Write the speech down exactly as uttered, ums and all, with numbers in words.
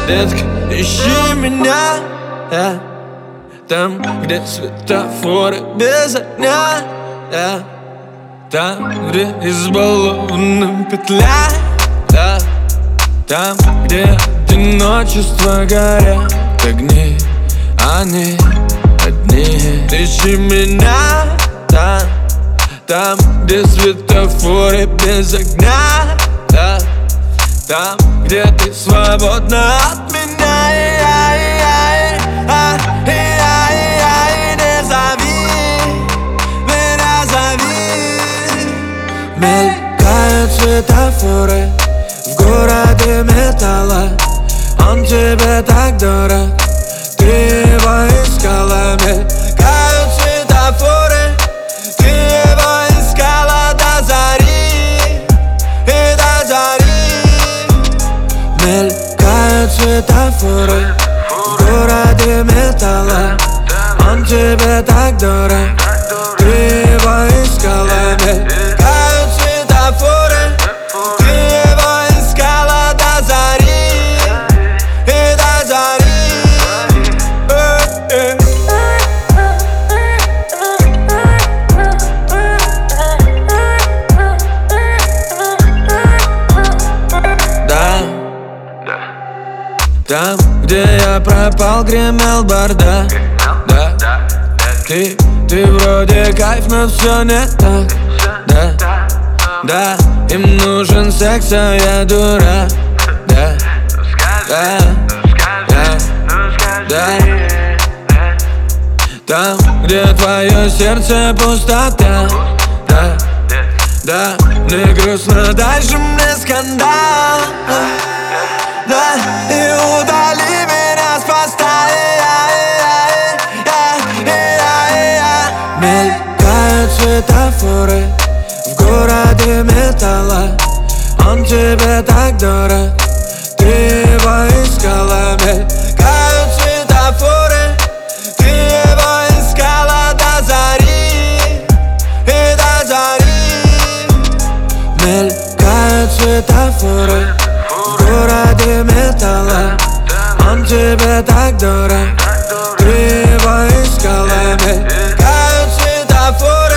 Детка, ищи меня, yeah. Там, где светофоры без огня, yeah. Там, где избалованным петля, yeah. Там, где одиночество горят огни, они одни. Ищи меня там, там, где светофоры без огня, yeah. Там, где ты свободна от меня, я, я, я, я, я, не зови, меня зови. Мелькают светофоры в городе металла. Он тебе так дорог, ты его искала. Мелькают светофоры, ты его искала до зари, и до зари. Мелькают светофоры в городе металла. Он тебе так дорог, ты его искала. Мелькают светофоры, ты его искала до зари, и до зари. Да. Там, где я пропал, гремел бардак, да. Ты, ты вроде кайф, но все не так, да. Да, им нужен секс, а я дурак, да. Да, да, да. Там, где твое сердце пустота, да. Да, мне грустно, дальше мне скандал, да, и удали меня с поста. Мелькают светофоры в городе металла. Он тебе так дорог, ты его искала. Мелькают светофоры, ты его искала до зари, и до зари. Мелькают светофоры в городе металла. Он тебе так дорог, ты его искала. Мелькают светофоры.